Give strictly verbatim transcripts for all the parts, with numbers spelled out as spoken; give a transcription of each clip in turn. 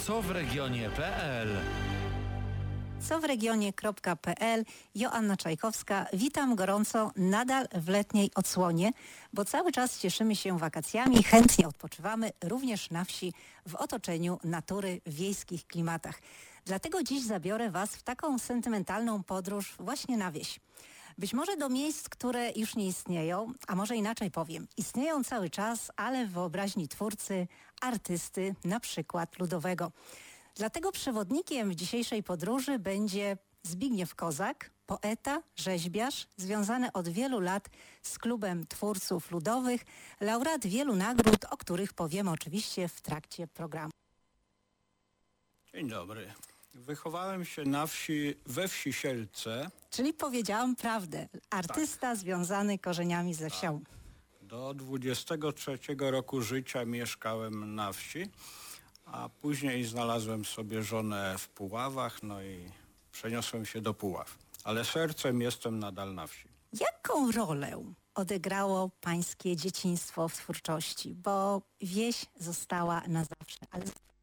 co w regionie kropka pe el. co w regionie kropka pe el. Joanna Czajkowska. Witam gorąco nadal w letniej odsłonie, bo cały czas cieszymy się wakacjami, chętnie odpoczywamy również na wsi w otoczeniu natury w wiejskich klimatach. Dlatego dziś zabiorę Was w taką sentymentalną podróż właśnie na wieś. Być może do miejsc, które już nie istnieją, a może inaczej powiem, istnieją cały czas, ale w wyobraźni twórcy, artysty, na przykład ludowego. Dlatego przewodnikiem w dzisiejszej podróży będzie Zbigniew Kozak, poeta, rzeźbiarz, związany od wielu lat z Klubem Twórców Ludowych, laureat wielu nagród, o których powiemy oczywiście w trakcie programu. Dzień dobry. Wychowałem się na wsi, we wsi Sielce. Czyli powiedziałam prawdę. Artysta tak. związany korzeniami ze wsią. Tak. Do dwudziestego trzeciego roku życia mieszkałem na wsi, a później znalazłem sobie żonę w Puławach, no i przeniosłem się do Puław. Ale sercem jestem nadal na wsi. Jaką rolę odegrało pańskie dzieciństwo w twórczości? Bo wieś została na zawsze, ale...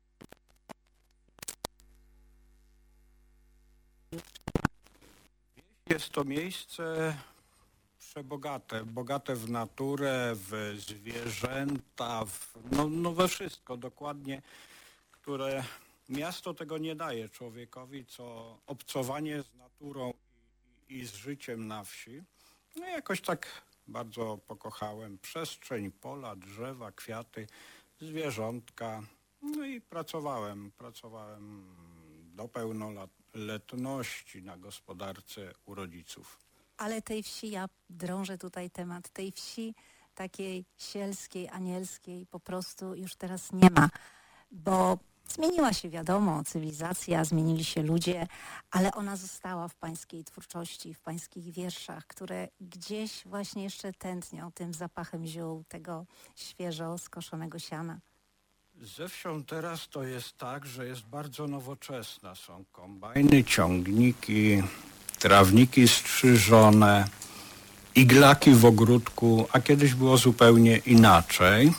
Jest to miejsce przebogate, bogate w naturę, w zwierzęta, w, no, no we wszystko dokładnie, które miasto tego nie daje człowiekowi, co obcowanie z naturą i, i z życiem na wsi. No jakoś tak bardzo pokochałem przestrzeń, pola, drzewa, kwiaty, zwierzątka. No i pracowałem, pracowałem do pełnoletności na gospodarce u rodziców. Ale tej wsi, ja drążę tutaj temat, tej wsi takiej sielskiej, anielskiej po prostu już teraz nie ma, bo zmieniła się, wiadomo, cywilizacja, zmienili się ludzie, ale ona została w pańskiej twórczości, w pańskich wierszach, które gdzieś właśnie jeszcze tętnią tym zapachem ziół, tego świeżo skoszonego siana. Ze wsią teraz to jest tak, że jest bardzo nowoczesna. Są kombajny, ciągniki, trawniki strzyżone, iglaki w ogródku, a kiedyś było zupełnie inaczej.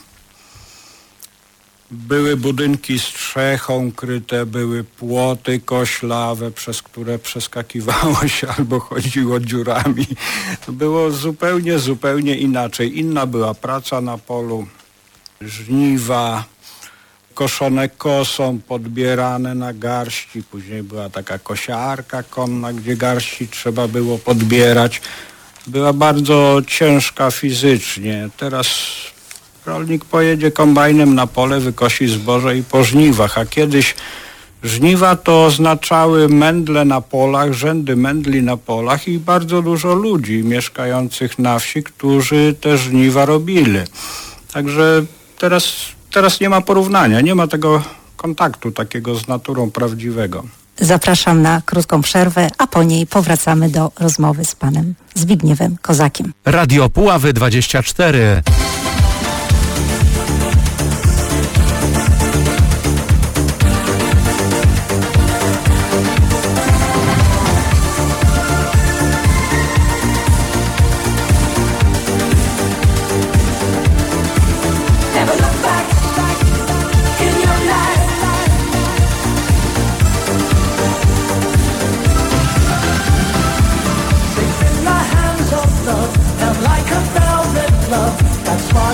Były budynki strzechą kryte, były płoty koślawe, przez które przeskakiwało się albo chodziło dziurami. Było zupełnie, zupełnie inaczej. Inna była praca na polu, żniwa, koszone kosą, podbierane na garści. Później była taka kosiarka konna, gdzie garści trzeba było podbierać. Była bardzo ciężka fizycznie. Teraz rolnik pojedzie kombajnem na pole, wykosi zboże i po żniwach, a kiedyś żniwa to oznaczały mędle na polach, rzędy mędli na polach i bardzo dużo ludzi mieszkających na wsi, którzy te żniwa robili. Także teraz Teraz nie ma porównania, nie ma tego kontaktu takiego z naturą prawdziwego. Zapraszam na krótką przerwę, a po niej powracamy do rozmowy z panem Zbigniewem Kozakiem. Radio Puławy dwadzieścia cztery. Like a velvet glove, that's why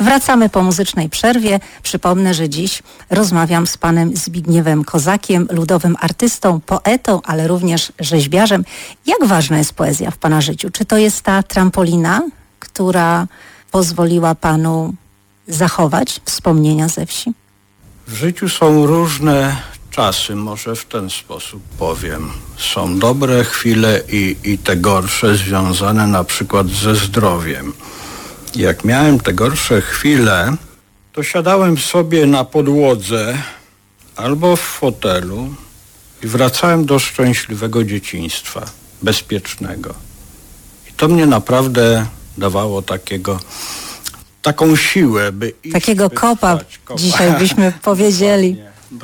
Wracamy po muzycznej przerwie. Przypomnę, że dziś rozmawiam z panem Zbigniewem Kozakiem, ludowym artystą, poetą, ale również rzeźbiarzem. Jak ważna jest poezja w pana życiu? Czy to jest ta trampolina, która pozwoliła panu zachować wspomnienia ze wsi? W życiu są różne czasy, może w ten sposób powiem. Są dobre chwile i, i te gorsze, związane na przykład ze zdrowiem. Jak miałem te gorsze chwile, to siadałem sobie na podłodze albo w fotelu i wracałem do szczęśliwego dzieciństwa, bezpiecznego. I to mnie naprawdę dawało takiego, taką siłę, by iść, Takiego by kopa, trwać. Kopa. dzisiaj byśmy powiedzieli. Dokładnie,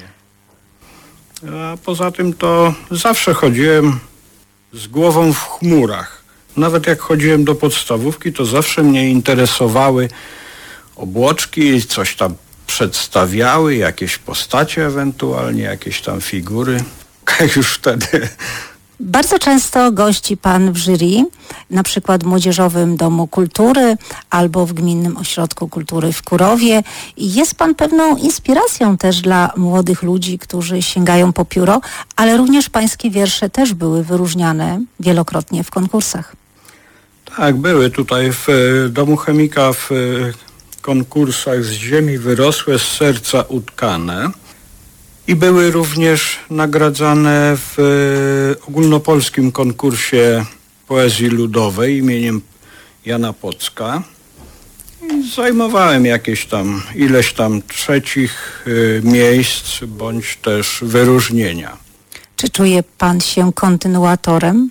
dokładnie. A poza tym to zawsze chodziłem z głową w chmurach. Nawet jak chodziłem do podstawówki, to zawsze mnie interesowały obłoczki, coś tam przedstawiały, jakieś postacie ewentualnie, jakieś tam figury. Już wtedy. Bardzo często gości pan w jury, na przykład w Młodzieżowym Domu Kultury albo w Gminnym Ośrodku Kultury w Kurowie. I jest pan pewną inspiracją też dla młodych ludzi, którzy sięgają po pióro, ale również pańskie wiersze też były wyróżniane wielokrotnie w konkursach. Tak, były tutaj w Domu Chemika w konkursach Z ziemi wyrosłe, z serca utkane. I były również nagradzane w ogólnopolskim konkursie poezji ludowej imieniem Jana Pocka. I zajmowałem jakieś tam, ileś tam trzecich y, miejsc, bądź też wyróżnienia. Czy czuje pan się kontynuatorem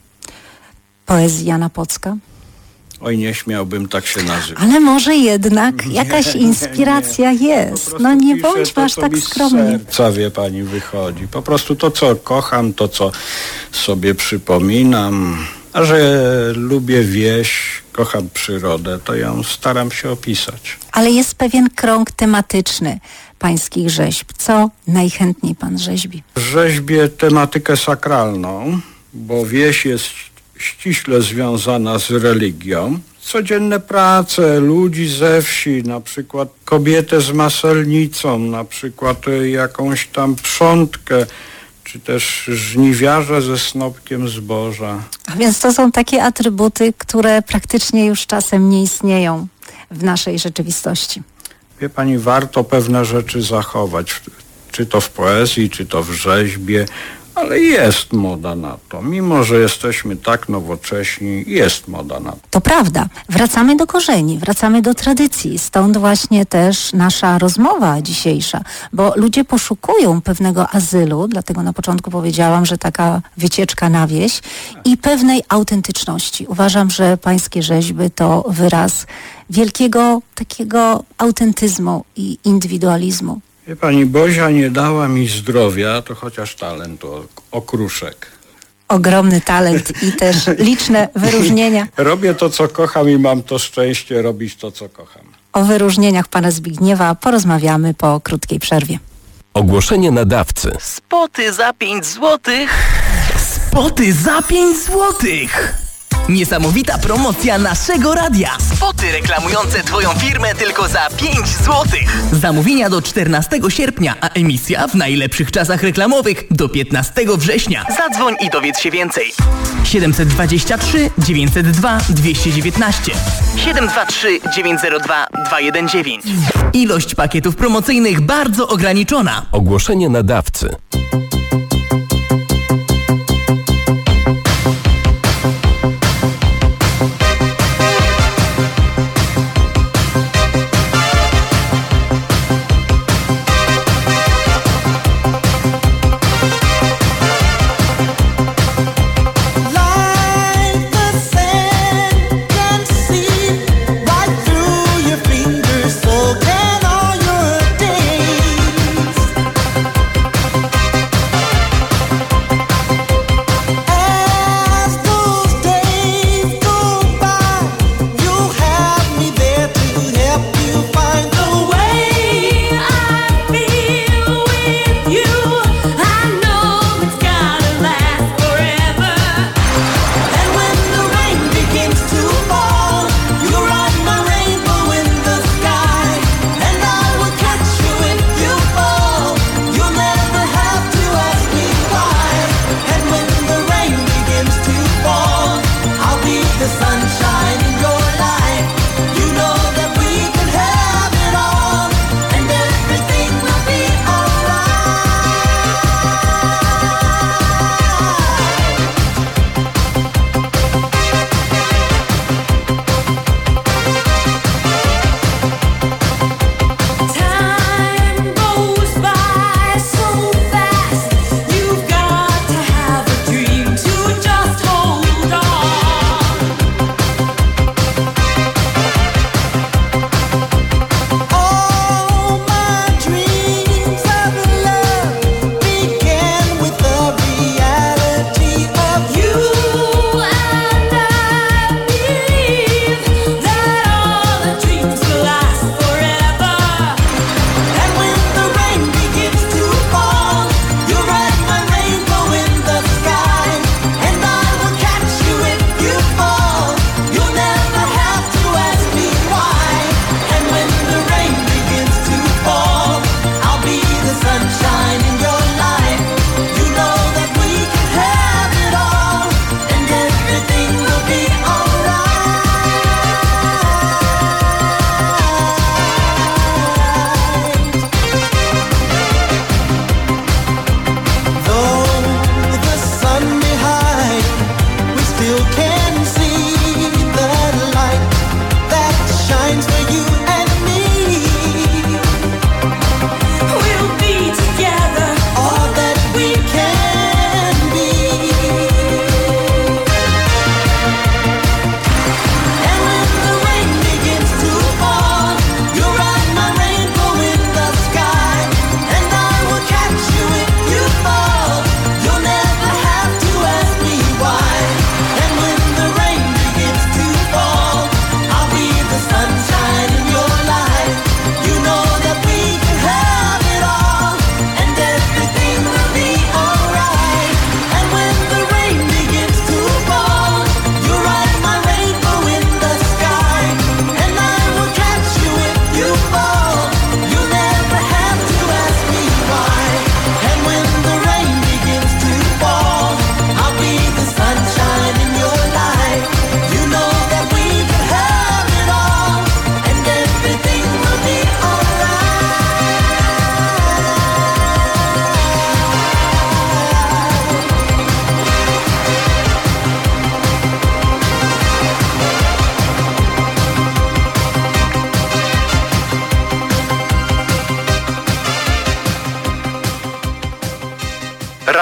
poezji Jana Pocka? Oj, nie śmiałbym tak się nazywać. Ale może jednak Nie, jakaś nie, inspiracja nie. Po jest. prostu No nie piszę bądź to, aż co tak mi z skromnie. serca, wie pani, wychodzi. Po prostu to, co kocham, to, co sobie przypominam. A że lubię wieś, kocham przyrodę, to ją staram się opisać. Ale jest pewien krąg tematyczny pańskich rzeźb. Co najchętniej pan rzeźbi? Rzeźbię tematykę sakralną, bo wieś jest ściśle związana z religią. Codzienne prace ludzi ze wsi, na przykład kobietę z maselnicą, na przykład jakąś tam przątkę, czy też żniwiarza ze snopkiem zboża. A więc to są takie atrybuty, które praktycznie już czasem nie istnieją w naszej rzeczywistości. Wie pani, warto pewne rzeczy zachować, czy to w poezji, czy to w rzeźbie, ale jest moda na to. Mimo że jesteśmy tak nowocześni, jest moda na to. To prawda. Wracamy do korzeni, wracamy do tradycji. Stąd właśnie też nasza rozmowa dzisiejsza, bo ludzie poszukują pewnego azylu, dlatego na początku powiedziałam, że taka wycieczka na wieś i pewnej autentyczności. Uważam, że pańskie rzeźby to wyraz wielkiego takiego autentyzmu i indywidualizmu. Wie pani, Bozia nie dała mi zdrowia, to chociaż talent o, okruszek. Ogromny talent i też liczne wyróżnienia. Robię to, co kocham i mam to szczęście robić to, co kocham. O wyróżnieniach pana Zbigniewa porozmawiamy po krótkiej przerwie. Ogłoszenie nadawcy. Spoty za pięć złotych. Spoty za pięć złotych. Niesamowita promocja naszego radia. Spoty reklamujące twoją firmę tylko za pięć złotych. Zamówienia do czternastego sierpnia, a emisja w najlepszych czasach reklamowych do piętnastego września. Zadzwoń i dowiedz się więcej. siedem dwa trzy, dziewięć zero dwa, dwieście dziewiętnaście. siedem dwa trzy, dziewięć zero dwa, dwa jeden dziewięć. Ilość pakietów promocyjnych bardzo ograniczona. Ogłoszenie nadawcy. So can all your days.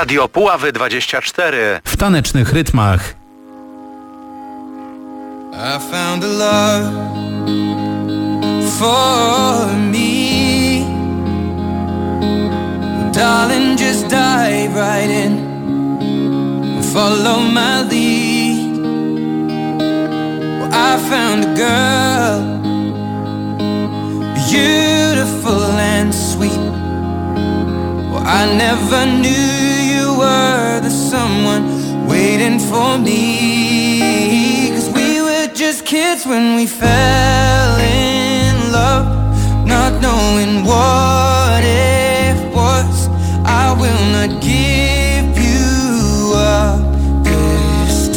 Radio Puławy dwadzieścia cztery. W tanecznych rytmach. I found a love for me. Darling, just dive right in. Follow my lead. Well, I found a girl, beautiful and sweet. Well, I never knew you were the someone waiting for me. 'Cause we were just kids when we fell in love, not knowing what it was. I will not give you up this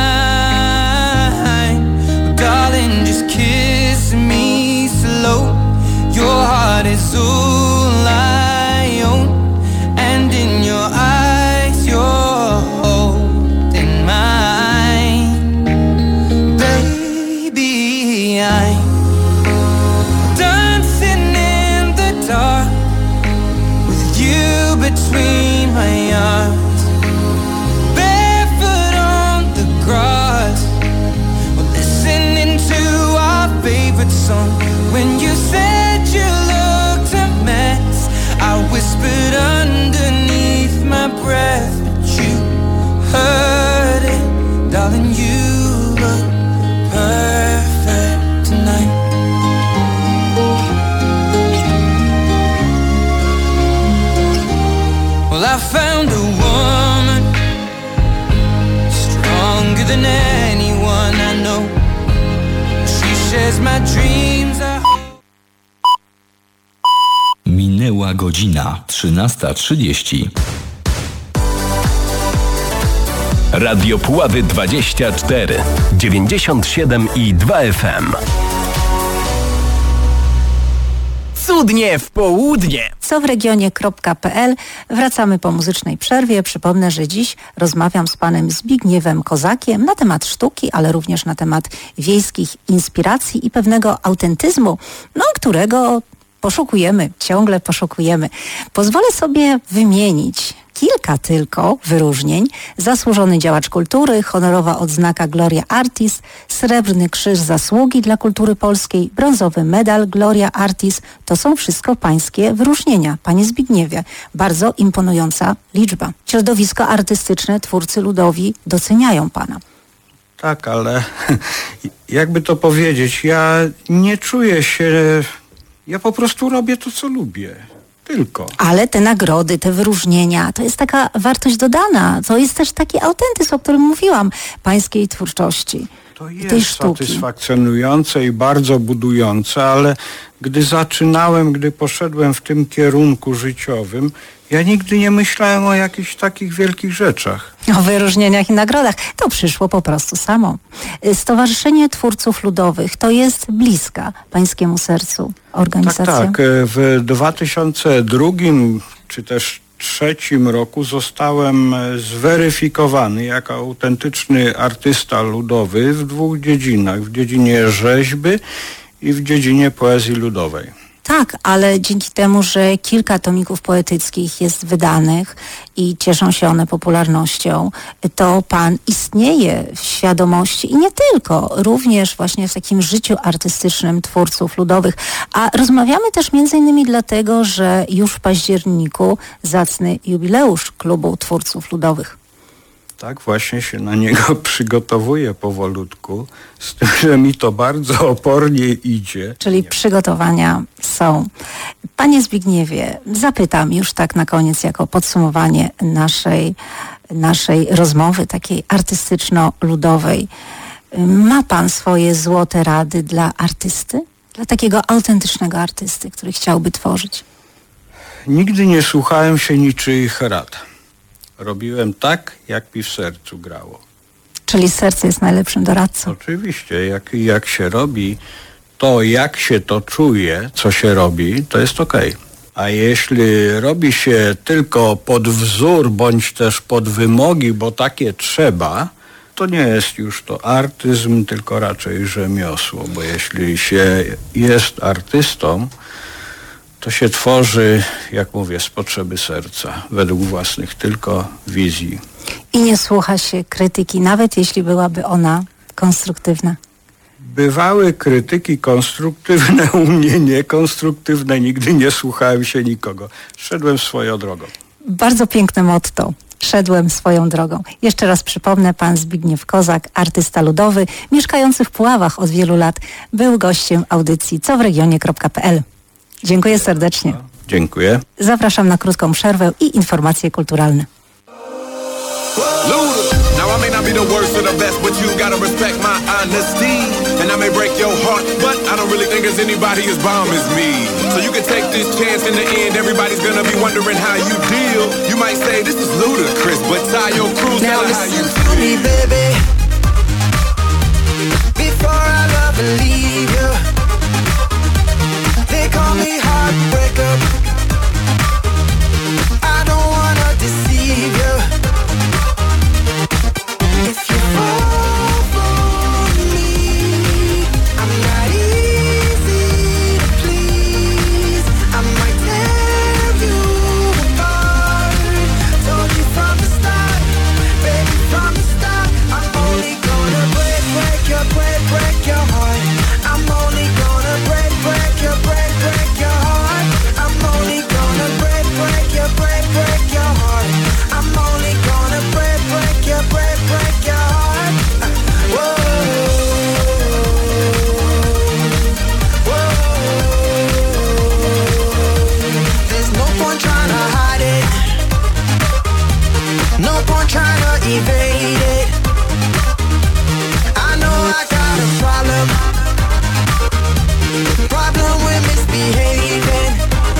time. Darling, just kiss me slow. Your heart is all I own, and in your eyes you're holding mine. Baby, I'm dancing in the dark with you between my arms, barefoot on the grass, listening to our favorite song. When you said you looked a mess, I whispered underneath my breath, but you heard it. Darling, you look perfect tonight. Well, I found a woman stronger than anyone I know. She shares my dreams. I Minęła godzina trzynasta trzydzieści. Radio Puławy dwadzieścia cztery. dziewięćdziesiąt siedem i dwa F M. Cudnie w południe. Co w regionie kropka p l. Wracamy po muzycznej przerwie. Przypomnę, że dziś rozmawiam z panem Zbigniewem Kozakiem na temat sztuki, ale również na temat wiejskich inspiracji i pewnego autentyzmu, no którego poszukujemy, ciągle poszukujemy. Pozwolę sobie wymienić kilka tylko wyróżnień. Zasłużony działacz kultury, honorowa odznaka Gloria Artis, srebrny krzyż zasługi dla kultury polskiej, brązowy medal Gloria Artis. To są wszystko pańskie wyróżnienia. Panie Zbigniewie, bardzo imponująca liczba. Środowisko artystyczne, twórcy ludowi doceniają pana. Tak, ale jakby to powiedzieć, ja nie czuję się... Ja po prostu robię to, co lubię. Tylko. Ale te nagrody, te wyróżnienia, to jest taka wartość dodana. To jest też taki autentyzm, o którym mówiłam, pańskiej twórczości. To i tej jest sztuki. satysfakcjonujące i bardzo budujące, ale gdy zaczynałem, gdy poszedłem w tym kierunku życiowym, ja nigdy nie myślałem o jakichś takich wielkich rzeczach. O wyróżnieniach i nagrodach. To przyszło po prostu samo. Stowarzyszenie Twórców Ludowych to jest bliska pańskiemu sercu organizacja? Tak, tak. W dwa tysiące drugim czy też trzecim roku zostałem zweryfikowany jako autentyczny artysta ludowy w dwóch dziedzinach. W dziedzinie rzeźby i w dziedzinie poezji ludowej. Tak, ale dzięki temu, że kilka tomików poetyckich jest wydanych i cieszą się one popularnością, to pan istnieje w świadomości i nie tylko, również właśnie w takim życiu artystycznym twórców ludowych. A rozmawiamy też między innymi dlatego, że już w październiku zacny jubileusz Klubu Twórców Ludowych. Tak, właśnie się na niego przygotowuję powolutku, z tym, że mi to bardzo opornie idzie. Czyli przygotowania są. Panie Zbigniewie, zapytam już tak na koniec, jako podsumowanie naszej, naszej rozmowy, takiej artystyczno-ludowej. Ma pan swoje złote rady dla artysty? Dla takiego autentycznego artysty, który chciałby tworzyć? Nigdy nie słuchałem się niczyich rad. Robiłem tak, jak mi w sercu grało. Czyli serce jest najlepszym doradcą. Oczywiście, jak, jak się robi to, jak się to czuje, co się robi, to jest okej. A jeśli robi się tylko pod wzór, bądź też pod wymogi, bo takie trzeba, to nie jest już to artyzm, tylko raczej rzemiosło. Bo jeśli się jest artystą, to to się tworzy, jak mówię, z potrzeby serca, według własnych tylko wizji. I nie słucha się krytyki, nawet jeśli byłaby ona konstruktywna. Bywały krytyki konstruktywne, u mnie niekonstruktywne, nigdy nie słuchałem się nikogo. Szedłem swoją drogą. Bardzo piękne motto. Szedłem swoją drogą. Jeszcze raz przypomnę, pan Zbigniew Kozak, artysta ludowy, mieszkający w Puławach od wielu lat, był gościem audycji co w regionie kropka p l. Dziękuję serdecznie. Dziękuję. Zapraszam na krótką przerwę i informacje kulturalne. Now I may not be the worst or the best, but you gotta respect my honesty. And I may break your heart, but I don't really think there's anybody as bomb as me. So you can take this chance in the end, everybody's gonna be wondering how you deal. You might say this is ludicrous, but tie your crew, tell her how you to me, baby. Before I love and leave you, they call me heartbreaker. I don't wanna deceive you. If you fall for me, I'm not easy to please. I might tear you apart. Told you from the start, baby, from the start. I'm only gonna break, break your, break, break your heart. I'm only gonna break, break your, break, break your heart. I'm only gonna break, break your, break, break your heart. I'm only gonna break, break your, break, break your heart. Whoa, whoa. There's no point trying to hide it. No point trying to evade it. I know I got a problem. Problem with misbehaving.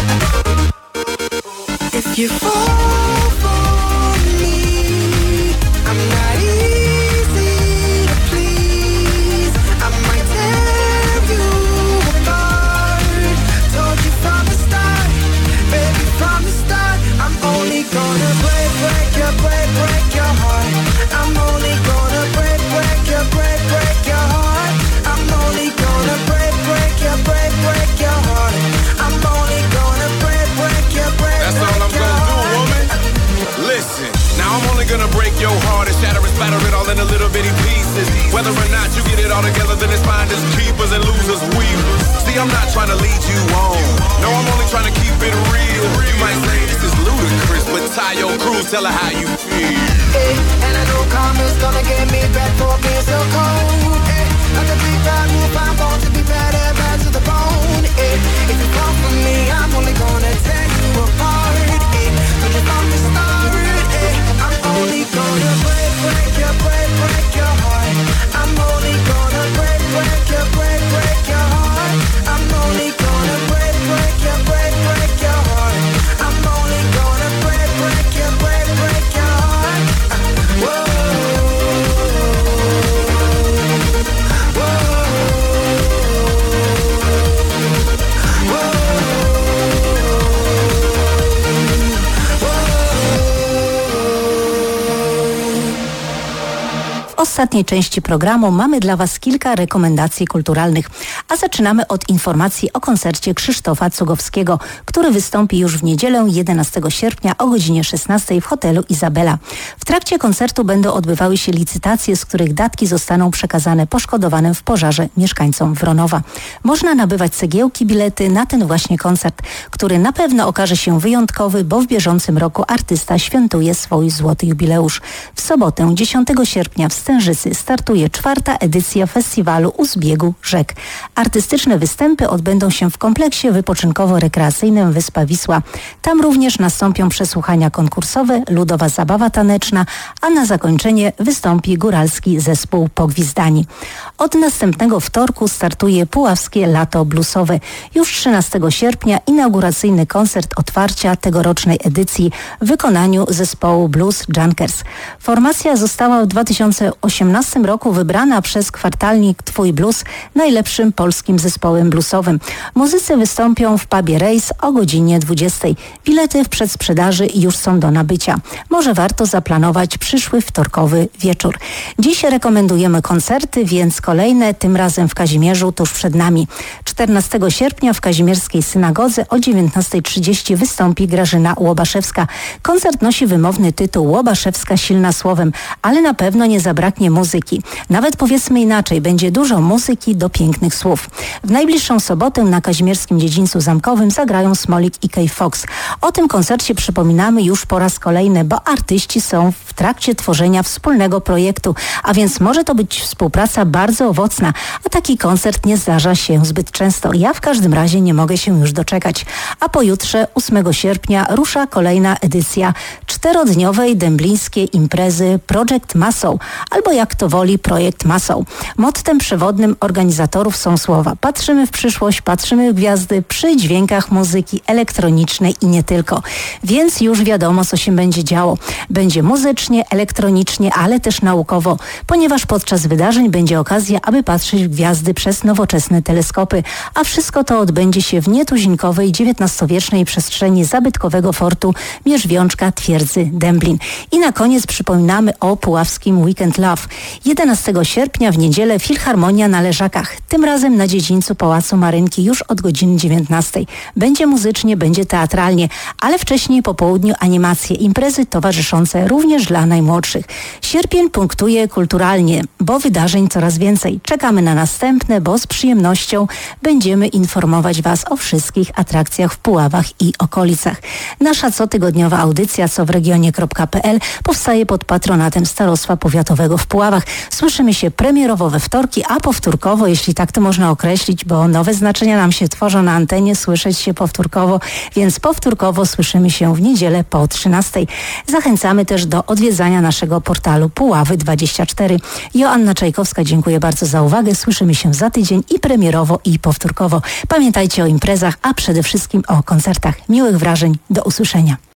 If you fall for me, I'm not easy to please. I might tear you apart. Told you from the start, baby, from the start. I'm only gonna break, break your, break, break your heart. I'm only gonna break, break your, break, break your heart. I'm only gonna break, break your, break, break your heart. I'm only gonna break, break your, break, That's break all I'm your gonna do, heart. woman. Listen, now I'm only gonna break your heart and shatter and splatter it all into little bitty pieces. Whether or not you get it all together, then it's finders, keepers, and losers, weavers. See, I'm not trying to lead you on. No, I'm only trying to keep it real. You might say this is ludicrous, but tie your crew, tell her how you feel. Hey, and I know karma's gonna get me back for being so cold. Hey, like a big bad wolf, I'm born to be bad and bad to the bone. Hey, if you come for me, I'm only gonna tear you apart. Hey, but if I'm the start, hey, I'm only gonna break, break your, break, break your heart. I'm only gonna break, break your, break, break your heart. I'm only gonna break, break your, break, break your heart. I'm only gonna break, break your, break, break your heart. Whoa, whoa, W ostatniej części programu mamy dla Was kilka rekomendacji kulturalnych, a zaczynamy od informacji o koncercie Krzysztofa Cugowskiego, który wystąpi już w niedzielę jedenastego sierpnia o godzinie szesnastej w hotelu Izabela. W trakcie koncertu będą odbywały się licytacje, z których datki zostaną przekazane poszkodowanym w pożarze mieszkańcom Wronowa. Można nabywać cegiełki, bilety na ten właśnie koncert, który na pewno okaże się wyjątkowy, bo w bieżącym roku artysta świętuje swój złoty jubileusz. W sobotę dziesiątego sierpnia w Stężycy startuje czwarta edycja festiwalu U zbiegu rzek. Artystyczne występy odbędą się w kompleksie wypoczynkowo-rekreacyjnym Wyspa Wisła. Tam również nastąpią przesłuchania konkursowe, ludowa zabawa taneczna, a na zakończenie wystąpi góralski zespół Pogwizdani. Od następnego wtorku startuje Puławskie Lato Bluesowe. Już trzynastego sierpnia inauguracyjny koncert otwarcia tegorocznej edycji w wykonaniu zespołu Blues Junkers. Formacja została w dwa tysiące osiemnastym roku wybrana przez kwartalnik Twój Blues najlepszym polskim zespołem bluesowym. Muzycy wystąpią w pubie Rejs o godzinie dwudziestej. Bilety w przedsprzedaży już są do nabycia. Może warto zaplanować przyszły wtorkowy wieczór. Dziś rekomendujemy koncerty, więc kolejne, tym razem w Kazimierzu, tuż przed nami. czternastego sierpnia w Kazimierskiej Synagodze o dziewiętnastej trzydzieści wystąpi Grażyna Łobaszewska. Koncert nosi wymowny tytuł Łobaszewska silna słowem, ale na pewno nie zabraknie muzyki. Nawet powiedzmy inaczej, będzie dużo muzyki do pięknych słów. W najbliższą sobotę na Kazimierskim Dziedzińcu Zamkowym zagrają Smolik i Kay Fox. O tym koncercie przypominamy już po raz kolejny, bo artyści są w trakcie tworzenia wspólnego projektu, a więc może to być współpraca bardzo owocna, a taki koncert nie zdarza się zbyt często. Ja w każdym razie nie mogę się już doczekać. A pojutrze, ósmego sierpnia, rusza kolejna edycja czterodniowej dęblińskiej imprezy Project Muscle, albo jak to woli Projekt Muscle. Mottem przewodnym organizatorów są słowa: patrzymy w przyszłość, patrzymy w gwiazdy przy dźwiękach muzyki elektronicznej i nie tylko. Więc już wiadomo, co się będzie działo. Będzie muzycznie, elektronicznie, ale też naukowo, ponieważ podczas wydarzeń będzie okazja, aby patrzeć w gwiazdy przez nowoczesne teleskopy, a wszystko to odbędzie się w nietuzinkowej dziewiętnastowiecznej przestrzeni zabytkowego fortu Mierzwiączka Twierdzy Dęblin. I na koniec przypominamy o puławskim Weekend Love. jedenastego sierpnia w niedzielę Filharmonia na Leżakach, tym razem na dziedzińcu Pałacu Marynki już od godziny dziewiętnastej. Będzie muzycznie, będzie teatralnie, ale wcześniej po południu animacje, imprezy towarzyszące również dla najmłodszych. Sierpień punktuje kulturalnie, bo wydarzeń coraz więcej. Czekamy na następne, bo z przyjemnością będziemy informować Was o wszystkich atrakcjach w Puławach i okolicach. Nasza cotygodniowa audycja co w regionie kropka pe el powstaje pod patronatem Starostwa Powiatowego w Puławach. Słyszymy się premierowo we wtorki, a powtórkowo, jeśli tak to można określić, bo nowe znaczenia nam się tworzą na antenie, słyszeć się powtórkowo, więc powtórkowo słyszymy się w niedzielę po trzynastej. Zachęcamy też do odwiedzania naszego portalu Puławy dwadzieścia cztery. Joanna Czajkowska, dziękuję bardzo za uwagę. Słyszymy się za tydzień i premierowo, i powtórkowo. Pamiętajcie o imprezach, a przede wszystkim o koncertach. Miłych wrażeń. Do usłyszenia.